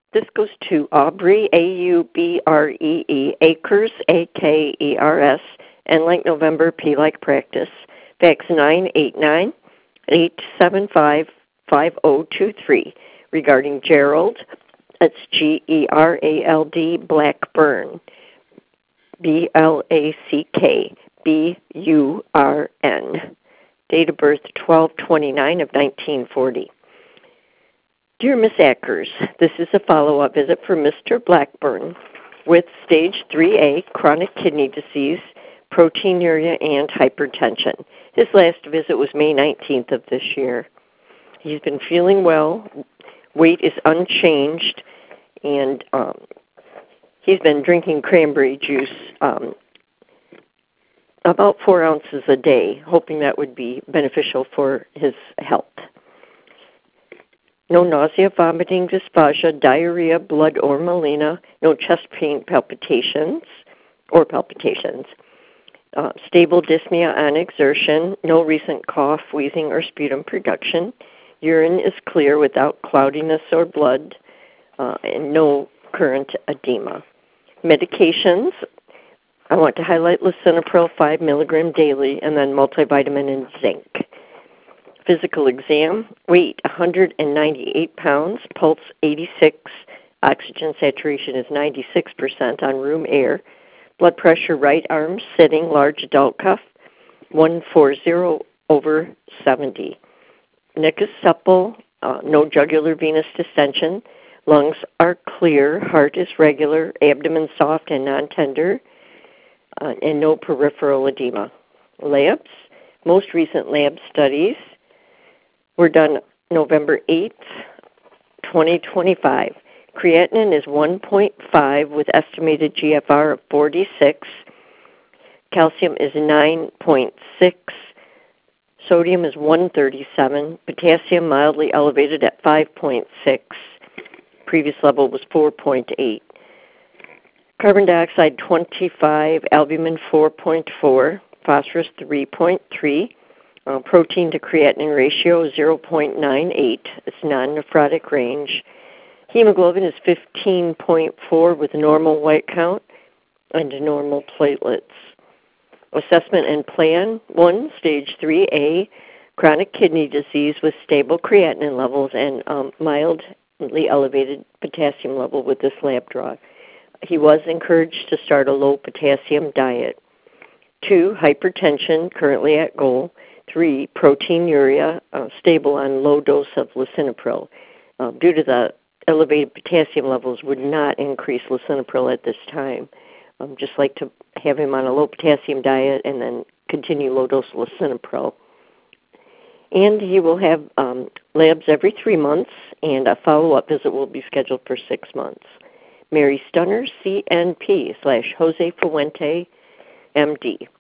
This goes to Aubrey, Aubree, Akers, Akers, and like November, P like practice. Fax 989-875-5023 regarding Gerald. That's Gerald Blackburn, Blackburn. Date of birth 12/29 of 1940. Dear Miss Akers, this is a follow-up visit for Mr. Blackburn with stage 3A chronic kidney disease, proteinuria, and hypertension. His last visit was May 19th of this year. He's been feeling well, weight is unchanged, and he's been drinking cranberry juice about 4 ounces a day, hoping that would be beneficial for his health. No nausea, vomiting, dysphagia, diarrhea, blood or melena, no chest pain, palpitations, stable dyspnea on exertion, no recent cough, wheezing, or sputum production. Urine is clear without cloudiness or blood, and no current edema. Medications, I want to highlight lisinopril 5 milligram daily, and then multivitamin and zinc. Physical exam, weight 198 pounds, pulse 86, oxygen saturation is 96% on room air. Blood pressure, right arm, sitting, large adult cuff, 140/70. Neck is supple, no jugular venous distension. Lungs are clear, heart is regular, abdomen soft and non-tender, and no peripheral edema. Labs, most recent lab studies were done November 8th, 2025. Creatinine is 1.5 with estimated GFR of 46. Calcium is 9.6. Sodium is 137. Potassium mildly elevated at 5.6. Previous level was 4.8. Carbon dioxide 25, albumin 4.4, phosphorus 3.3. Protein to creatinine ratio is 0.98. It's non-nephrotic range. Hemoglobin is 15.4 with normal white count and normal platelets. Assessment and plan: 1, stage 3A, chronic kidney disease with stable creatinine levels and mildly elevated potassium level with this lab draw. He was encouraged to start a low potassium diet. 2, hypertension, currently at goal. 3, proteinuria, stable on low dose of lisinopril. Due to the elevated potassium levels, would not increase lisinopril at this time. Just like to have him on a low potassium diet and then continue low dose lisinopril. And he will have labs every 3 months, and a follow-up visit will be scheduled for 6 months. Mary Stunner, CNP /Jose Fuente, MD.